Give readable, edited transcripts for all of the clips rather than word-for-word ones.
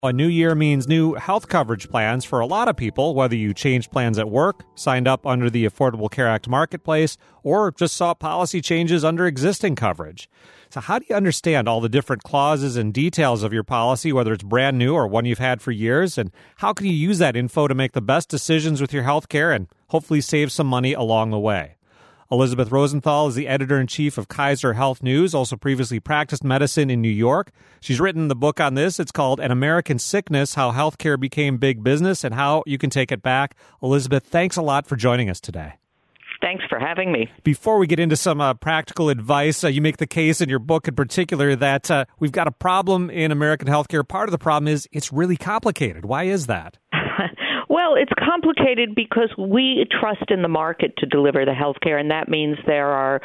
A new year means new health coverage plans for a lot of people, whether you changed plans at work, signed up under the Affordable Care Act marketplace, or just saw policy changes under existing coverage. So how do you understand all the different clauses and details of your policy, whether it's brand new or one you've had for years? And how can you use that info to make the best decisions with your health care and hopefully save some money along the way? Elizabeth Rosenthal is the editor-in-chief of Kaiser Health News, also previously practiced medicine in New York. She's written the book on this. It's called An American Sickness, How Healthcare Became Big Business and How You Can Take It Back. Elizabeth, thanks a lot for joining us today. Thanks for having me. Before we get into some practical advice, you make the case in your book in particular that we've got a problem in American healthcare. Part of the problem is it's really complicated. Why is that? Well, it's complicated because we trust in the market to deliver the health care, and that means there are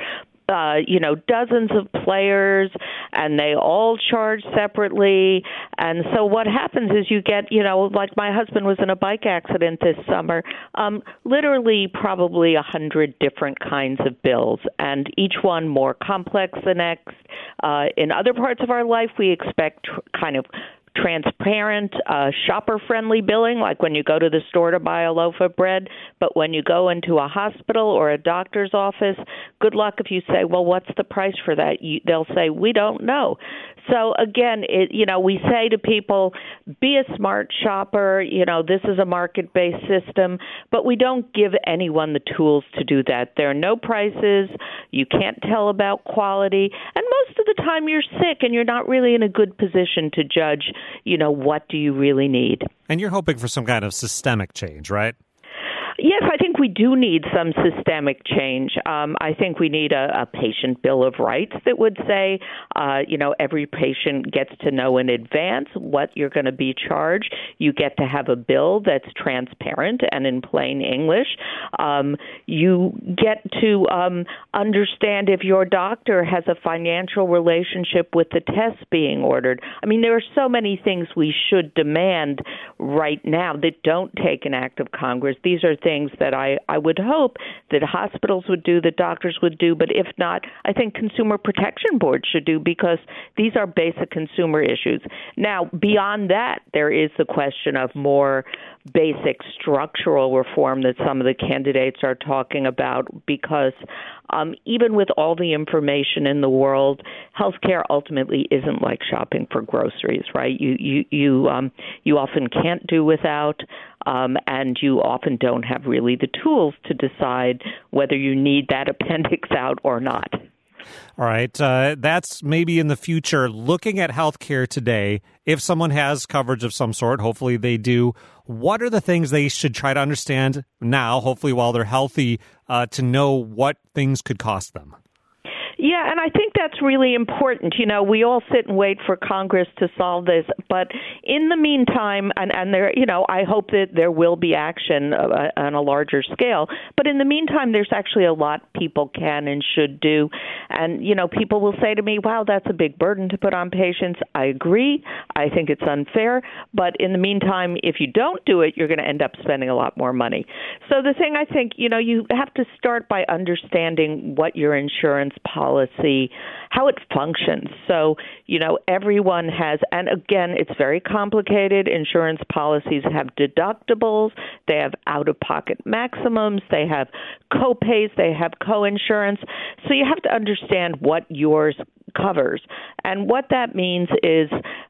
dozens of players, and they all charge separately. And so what happens is you get, like my husband was in a bike accident this summer, literally probably 100 different kinds of bills, and each one more complex than next. In other parts of our life, we expect kind of transparent, shopper-friendly billing, like when you go to the store to buy a loaf of bread. But when you go into a hospital or a doctor's office, good luck if you say, well, what's the price for that? They'll say, we don't know. So, again, we say to people, be a smart shopper. This is a market-based system, but we don't give anyone the tools to do that. There are no prices. You can't tell about quality. And most of the time you're sick and you're not really in a good position to judge, what do you really need. And you're hoping for some kind of systemic change, right? Yes, I think we do need some systemic change. I think we need a patient bill of rights that would say, every patient gets to know in advance what you're going to be charged. You get to have a bill that's transparent and in plain English. You get to understand if your doctor has a financial relationship with the tests being ordered. I mean, there are so many things we should demand right now that don't take an act of Congress. These are things that I would hope that hospitals would do, that doctors would do, but if not, I think consumer protection boards should do, because these are basic consumer issues. Now, beyond that, there is the question of more basic structural reform that some of the candidates are talking about, because even with all the information in the world, healthcare ultimately isn't like shopping for groceries, right? You often can't do without, and you often don't have really the tools to decide whether you need that appendix out or not. All right. That's maybe in the future. Looking at healthcare today, if someone has coverage of some sort, hopefully they do, what are the things they should try to understand now, hopefully while they're healthy, to know what things could cost them? Yeah, and I think that's really important. We all sit and wait for Congress to solve this, but in the meantime, and there, I hope that there will be action on a larger scale. But in the meantime, there's actually a lot people can and should do. And, people will say to me, wow, that's a big burden to put on patients. I agree. I think it's unfair. But in the meantime, if you don't do it, you're going to end up spending a lot more money. So the thing I think, you have to start by understanding what your insurance policy, how it functions. So, everyone has, and again, it's very complicated. Insurance policies have deductibles, they have out-of-pocket maximums, they have co-pays, they have co-insurance. So you have to understand what yours covers. And what that means is,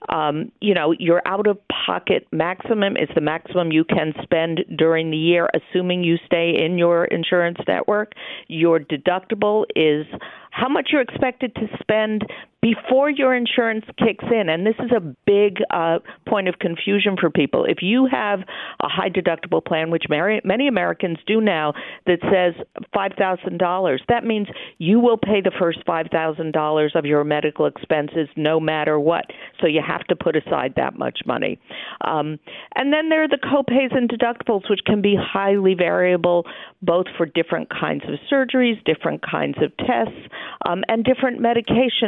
your out-of-pocket maximum is the maximum you can spend during the year, assuming you stay in your insurance network. Your deductible is how much you're expected to spend before your insurance kicks in. And this is a big point of confusion for people. If you have a high deductible plan, which many Americans do now, that says $5,000, that means you will pay the first $5,000 of your medical expenses no matter what. So you have to put aside that much money. And then there are the copays and deductibles, which can be highly variable, both for different kinds of surgeries, different kinds of tests, and different medications. So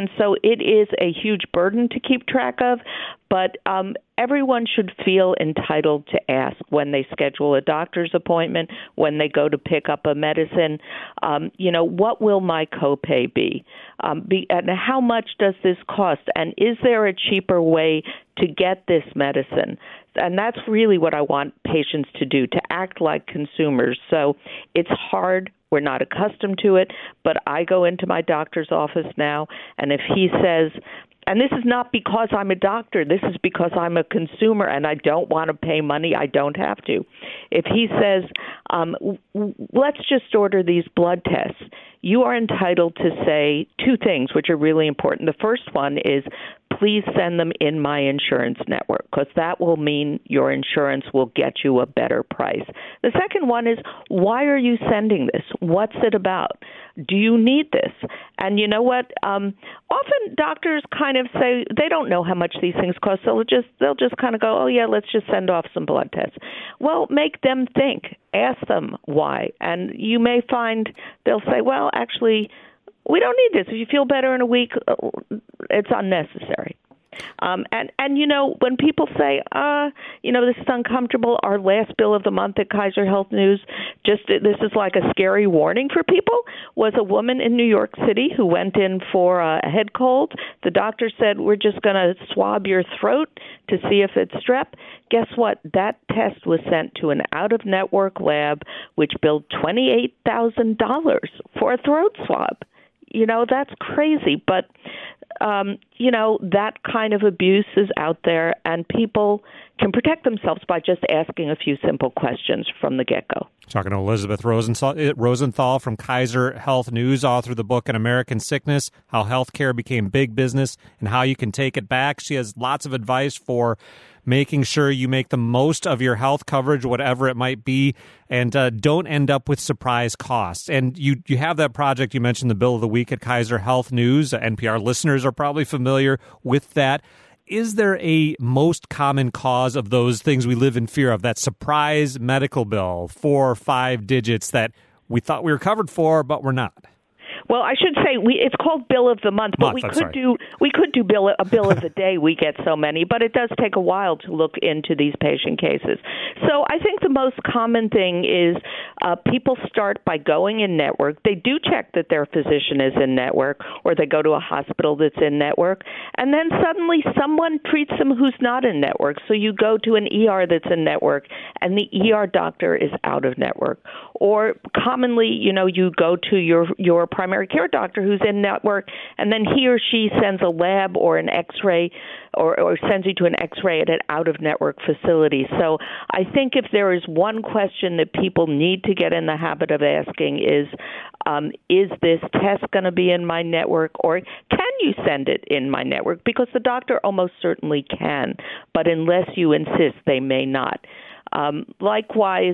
it is a huge burden to keep track of, but everyone should feel entitled to ask when they schedule a doctor's appointment, when they go to pick up a medicine, what will my copay be? And how much does this cost? And is there a cheaper way to get this medicine? And that's really what I want patients to do, to act like consumers. So it's hard. We're not accustomed to it, but I go into my doctor's office now, and if he says, and this is not because I'm a doctor, this is because I'm a consumer and I don't want to pay money, I don't have to. If he says, let's just order these blood tests, you are entitled to say two things which are really important. The first one is, please send them in my insurance network, because that will mean your insurance will get you a better price. The second one is, why are you sending this? What's it about? Do you need this? And you know what? Often doctors kind of say they don't know how much these things cost, so they'll just kind of go, oh, yeah, let's just send off some blood tests. Well, make them think. Ask them why. And you may find they'll say, well, actually, we don't need this. If you feel better in a week, it's unnecessary. When people say, this is uncomfortable, our last bill of the month at Kaiser Health News, this is like a scary warning for people, was a woman in New York City who went in for a head cold. The doctor said, we're just going to swab your throat to see if it's strep. Guess what? That test was sent to an out-of-network lab, which billed $28,000 for a throat swab. That's crazy. But, that kind of abuse is out there, and people can protect themselves by just asking a few simple questions from the get-go. Talking to Elizabeth Rosenthal from Kaiser Health News, author of the book An American Sickness, How Healthcare Became Big Business and How You Can Take It Back. She has lots of advice for making sure you make the most of your health coverage, whatever it might be, and don't end up with surprise costs. And you have that project. You mentioned the Bill of the Week at Kaiser Health News. NPR listeners are probably familiar with that. Is there a most common cause of those things we live in fear of, that surprise medical bill, 4 or 5 digits that we thought we were covered for, but we're not? Well, I should say it's called Bill of the Month, but we could do a Bill of the Day. We get so many, but it does take a while to look into these patient cases. So I think the most common thing is people start by going in network. They do check that their physician is in network, or they go to a hospital that's in network, and then suddenly someone treats them who's not in network. So you go to an ER that's in network, and the ER doctor is out of network. Or commonly, you go to your primary care doctor who's in network, and then he or she sends a lab or an X-ray or sends you to an X-ray at an out-of-network facility. So I think if there is one question that people need to get in the habit of asking is this test going to be in my network, or can you send it in my network? Because the doctor almost certainly can, but unless you insist, they may not. Likewise,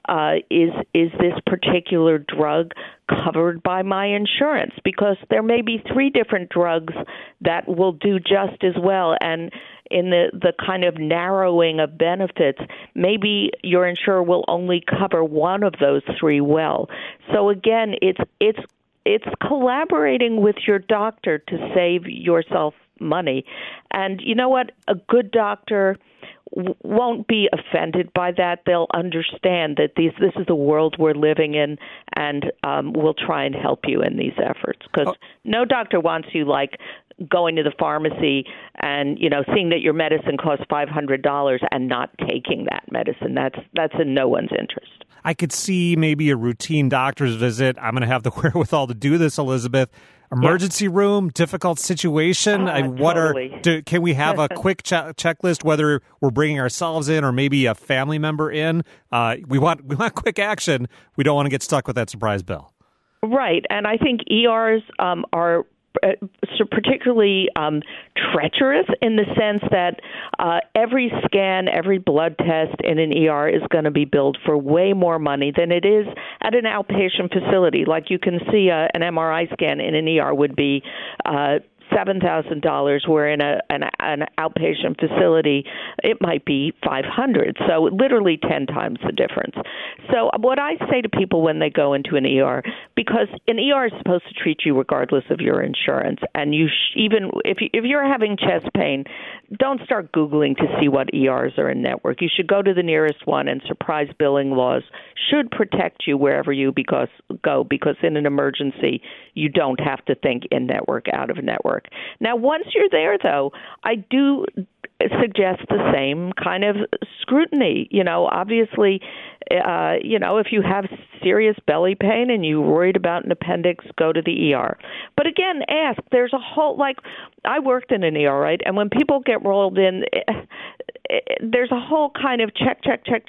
is this particular drug covered by my insurance? Because there may be 3 different drugs that will do just as well, and in the kind of narrowing of benefits, maybe your insurer will only cover one of those 3 well. So again, it's collaborating with your doctor to save yourself money. And you know what? A good doctor won't be offended by that. They'll understand that this is the world we're living in, and we'll try and help you in these efforts. Because no doctor wants you going to the pharmacy and seeing that your medicine costs $500 and not taking that medicine. That's in no one's interest. I could see maybe a routine doctor's visit. I'm going to have the wherewithal to do this, Elizabeth. Emergency room, difficult situation. Totally. Can we have a quick checklist, whether we're bringing ourselves in or maybe a family member in? We want quick action. We don't want to get stuck with that surprise bill. Right, and I think ERs are particularly treacherous in the sense that every scan, every blood test in an ER is going to be billed for way more money than it is at an outpatient facility. Like you can see an MRI scan in an ER would be $7,000, where in an outpatient facility it might be $500. So literally 10 times the difference. So what I say to people when they go into an ER, because an ER is supposed to treat you regardless of your insurance, and you even if you're having chest pain, don't start Googling to see what ERs are in network. You should go to the nearest one, and surprise billing laws should protect you wherever you go, because in an emergency, you don't have to think in network, out of network. Now, once you're there, though, I do suggest the same kind of scrutiny. Obviously, if you have serious belly pain and you're worried about an appendix, go to the ER. But again, ask. There's a whole, I worked in an ER, right? And when people get rolled in, there's a whole kind of check,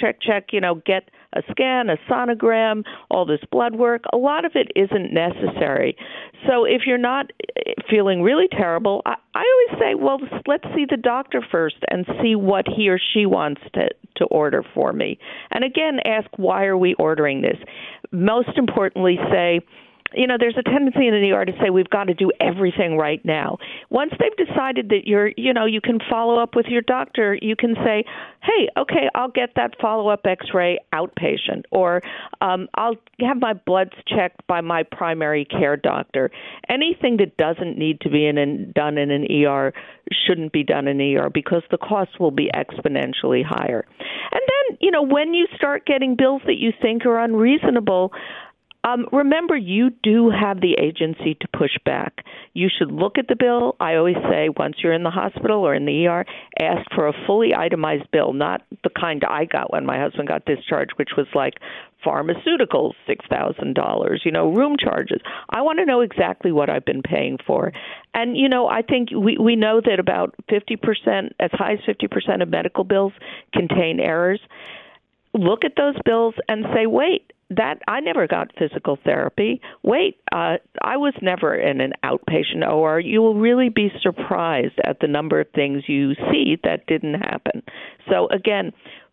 get a scan, a sonogram, all this blood work. A lot of it isn't necessary. So if you're not feeling really terrible, I always say, well, let's see the doctor first and see what he or she wants to order for me. And again, ask, why are we ordering this? Most importantly, say, there's a tendency in the ER to say we've got to do everything right now. Once they've decided that you can follow up with your doctor, you can say, hey, okay, I'll get that follow-up X-ray outpatient, or I'll have my bloods checked by my primary care doctor. Anything that doesn't need to be done in an ER shouldn't be done in an ER, because the costs will be exponentially higher. And then, when you start getting bills that you think are unreasonable, remember, you do have the agency to push back. You should look at the bill. I always say, once you're in the hospital or in the ER, ask for a fully itemized bill, not the kind I got when my husband got discharged, which was like pharmaceuticals, $6,000, room charges. I want to know exactly what I've been paying for. And, I think we know that about 50%, as high as 50% of medical bills contain errors. Look at those bills and say, wait, that I never got physical therapy. Wait, I was never in an outpatient OR. You will really be surprised at the number of things you see that didn't happen. So again,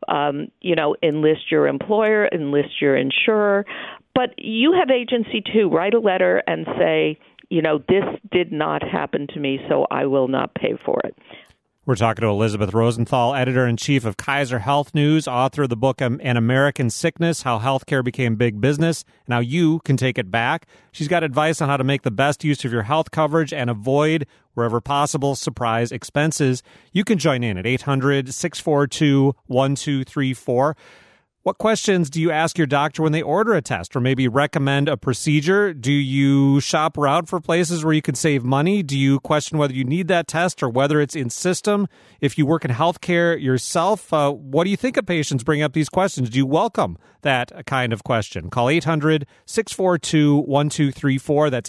enlist your employer, enlist your insurer, but you have agency too. Write a letter and say, this did not happen to me, so I will not pay for it. We're talking to Elizabeth Rosenthal, editor-in-chief of Kaiser Health News, author of the book An American Sickness, How Healthcare Became Big Business, and How You Can Take It Back. She's got advice on how to make the best use of your health coverage and avoid, wherever possible, surprise expenses. You can join in at 800-642-1234. What questions do you ask your doctor when they order a test or maybe recommend a procedure? Do you shop around for places where you can save money? Do you question whether you need that test or whether it's in system? If you work in healthcare yourself, what do you think of patients bring up these questions? Do you welcome that kind of question? Call 800-642-1234. That's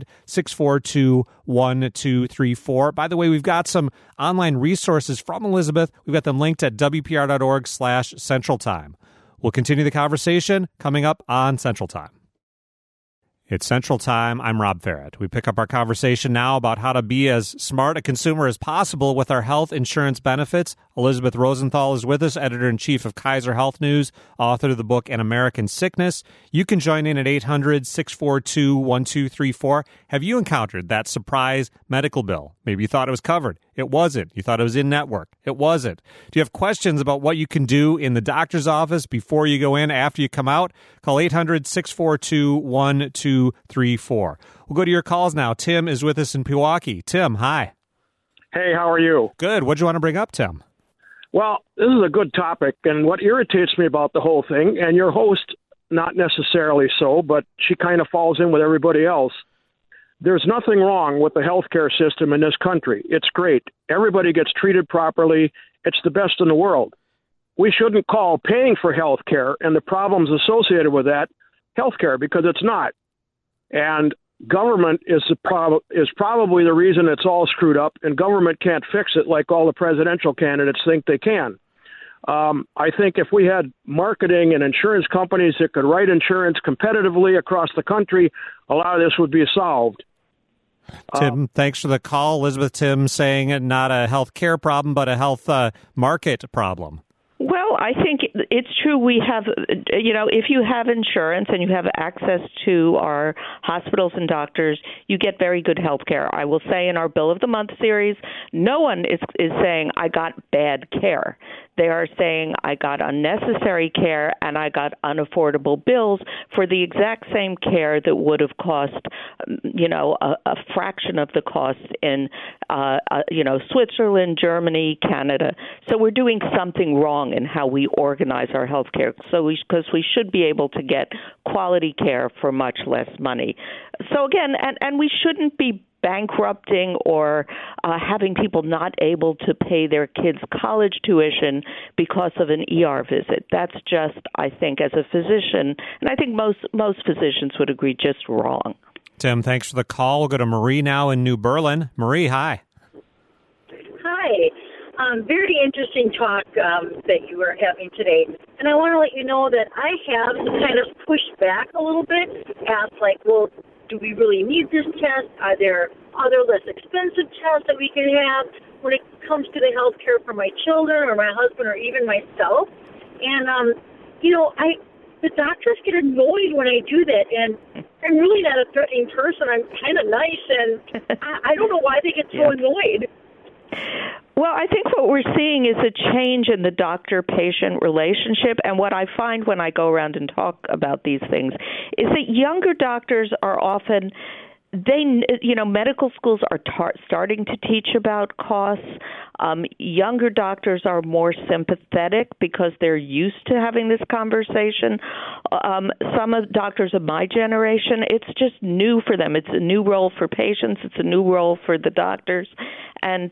800-642-1234. By the way, we've got some online resources from Elizabeth. We've got them linked at WPR.org/Central Time. We'll continue the conversation coming up on Central Time. It's Central Time. I'm Rob Farrett. We pick up our conversation now about how to be as smart a consumer as possible with our health insurance benefits. Elizabeth Rosenthal is with us, editor-in-chief of Kaiser Health News, author of the book An American Sickness. You can join in at 800-642-1234. Have you encountered that surprise medical bill? Maybe you thought it was covered. It wasn't. You thought it was in network. It wasn't. Do you have questions about what you can do in the doctor's office before you go in, after you come out? Call 800-642-1234. We'll go to your calls now. Tim is with us in Pewaukee. Tim, hi. Hey, how are you? Good. What do you want to bring up, Tim? Well, this is a good topic, and what irritates me about the whole thing, and your host, not necessarily so, but she kind of falls in with everybody else. There's nothing wrong with the healthcare system in this country. It's great. Everybody gets treated properly. It's the best in the world. We shouldn't call paying for healthcare and the problems associated with that healthcare, because it's not. And government is probably the reason it's all screwed up, and government can't fix it like all the presidential candidates think they can. I think if we had marketing and insurance companies that could write insurance competitively across the country, a lot of this would be solved. Tim, thanks for the call. Elizabeth, Tim saying not a health care problem, but a health market problem. Well, I think it's true. We have, if you have insurance and you have access to our hospitals and doctors, you get very good health care. I will say in our Bill of the Month series, no one is saying I got bad care. They are saying I got unnecessary care and I got unaffordable bills for the exact same care that would have cost, a fraction of the cost in, Switzerland, Germany, Canada. So we're doing something wrong in how we organize our health care. Because we should be able to get quality care for much less money. So again, and we shouldn't be bankrupting or having people not able to pay their kids' college tuition because of an ER visit. That's just, I think, as a physician, and I think most physicians would agree, just wrong. Tim, thanks for the call. We'll go to Marie now in New Berlin. Marie, hi. Hi. Very interesting talk that you were having today. And I want to let you know that I have kind of pushed back a little bit, asked well, do we really need this test? Are there other less expensive tests that we can have when it comes to the health care for my children or my husband or even myself? And, the doctors get annoyed when I do that. And I'm really not a threatening person. I'm kind of nice. And I don't know why they get so annoyed. Well, I think what we're seeing is a change in the doctor-patient relationship, and what I find when I go around and talk about these things is that younger doctors are often medical schools are starting to teach about costs. Younger doctors are more sympathetic because they're used to having this conversation. Some of doctors of my generation, it's just new for them. It's a new role for patients. It's a new role for the doctors. And,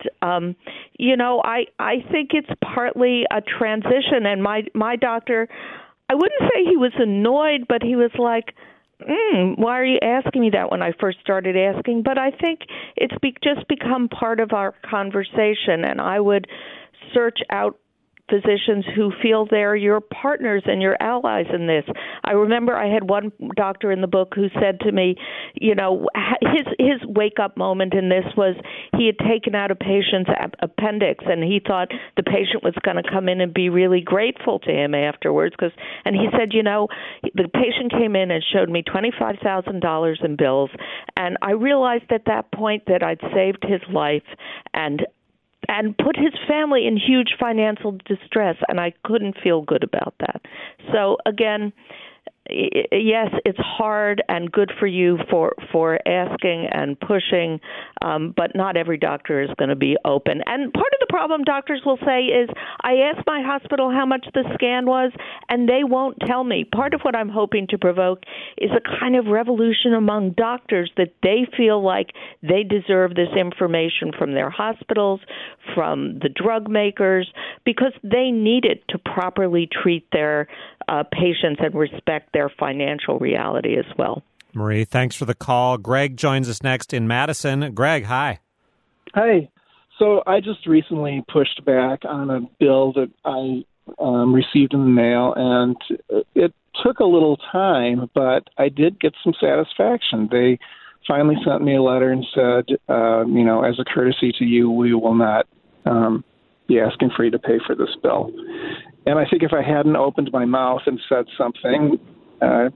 I think it's partly a transition. And my doctor, I wouldn't say he was annoyed, but he was like, why are you asking me that when I first started asking? But I think it's just become part of our conversation, and I would search out physicians who feel they're your partners and your allies in this. I remember I had one doctor in the book who said to me, his wake-up moment in this was he had taken out a patient's appendix, and he thought the patient was going to come in and be really grateful to him afterwards. And he said, the patient came in and showed me $25,000 in bills, and I realized at that point that I'd saved his life and put his family in huge financial distress, and I couldn't feel good about that. So, again, yes, it's hard and good for you for asking and pushing, but not every doctor is going to be open. And part of the problem doctors will say is, I asked my hospital how much the scan was, and they won't tell me. Part of what I'm hoping to provoke is a kind of revolution among doctors that they feel like they deserve this information from their hospitals, from the drug makers, because they need it to properly treat their patients and respect their financial reality as well. Marie, thanks for the call. Greg joins us next in Madison. Greg, hi. Hi. So I just recently pushed back on a bill that I received in the mail, and it took a little time, but I did get some satisfaction. They finally sent me a letter and said, as a courtesy to you, we will not be asking for you to pay for this bill. And I think if I hadn't opened my mouth and said something, I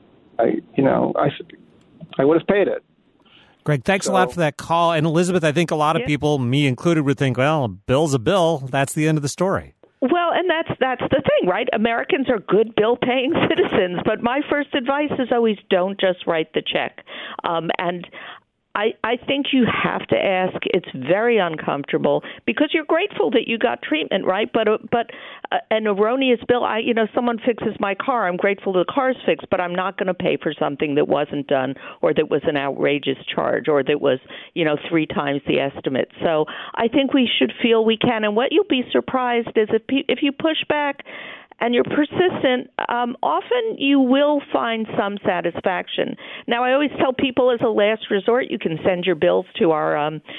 would have paid it. Greg, thanks a lot for that call. And Elizabeth, I think a lot of people, me included, would think, well, a bill's a bill. That's the end of the story. Well, and that's the thing, right? Americans are good bill-paying citizens, but my first advice is always don't just write the check. And I think you have to ask. It's very uncomfortable because you're grateful that you got treatment, right? But an erroneous bill, someone fixes my car. I'm grateful the car's fixed, but I'm not going to pay for something that wasn't done or that was an outrageous charge or that was, 3 times the estimate. So I think we should feel we can. And what you'll be surprised is if you push back and you're persistent, often you will find some satisfaction. Now, I always tell people as a last resort, you can send your bills to our,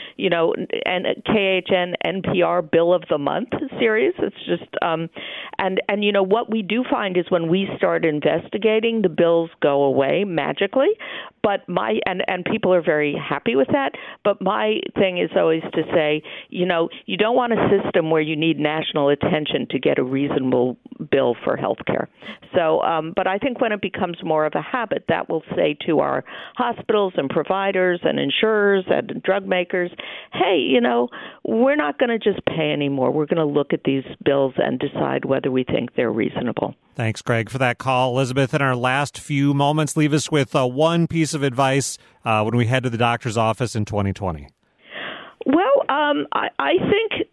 KHN NPR Bill of the Month series. It's just, what we do find is when we start investigating, the bills go away magically. But and people are very happy with that. But my thing is always to say, you don't want a system where you need national attention to get a reasonable bill for health care. So, but I think when it becomes more of a habit, that will say to our hospitals and providers and insurers and drug makers, hey, we're not going to just pay anymore. We're going to look at these bills and decide whether we think they're reasonable. Thanks, Greg, for that call. Elizabeth, in our last few moments, leave us with one piece of advice when we head to the doctor's office in 2020. Well, I think,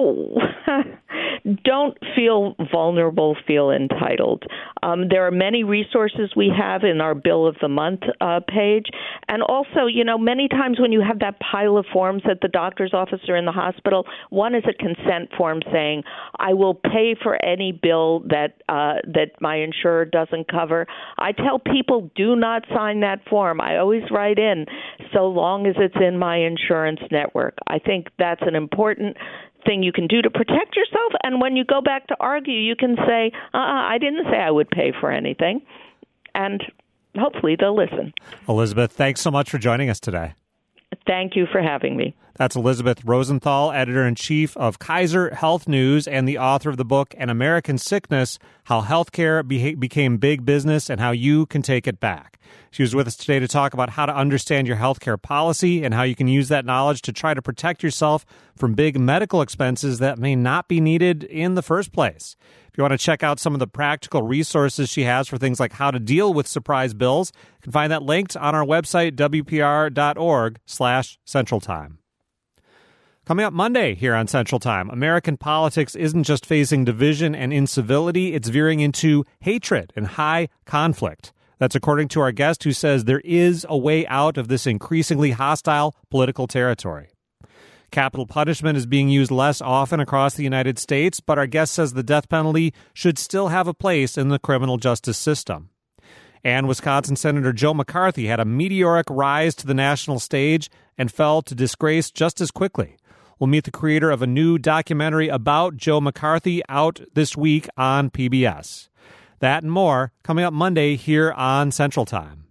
don't feel vulnerable, feel entitled. There are many resources we have in our Bill of the Month page. And also, many times when you have that pile of forms at the doctor's office or in the hospital, one is a consent form saying, I will pay for any bill that my insurer doesn't cover. I tell people, do not sign that form. I always write in, so long as it's in my insurance network. I think that's an important thing you can do to protect yourself. And when you go back to argue, you can say, I didn't say I would pay for anything. And hopefully they'll listen. Elizabeth, thanks so much for joining us today. Thank you for having me. That's Elizabeth Rosenthal, editor-in-chief of Kaiser Health News and the author of the book An American Sickness, How Healthcare Became Big Business and How You Can Take It Back. She was with us today to talk about how to understand your healthcare policy and how you can use that knowledge to try to protect yourself from big medical expenses that may not be needed in the first place. If you want to check out some of the practical resources she has for things like how to deal with surprise bills, you can find that linked on our website, wpr.org/Central Time. Coming up Monday here on Central Time, American politics isn't just facing division and incivility, it's veering into hatred and high conflict. That's according to our guest who says there is a way out of this increasingly hostile political territory. Capital punishment is being used less often across the United States, but our guest says the death penalty should still have a place in the criminal justice system. And Wisconsin Senator Joe McCarthy had a meteoric rise to the national stage and fell to disgrace just as quickly. We'll meet the creator of a new documentary about Joe McCarthy out this week on PBS. That and more coming up Monday here on Central Time.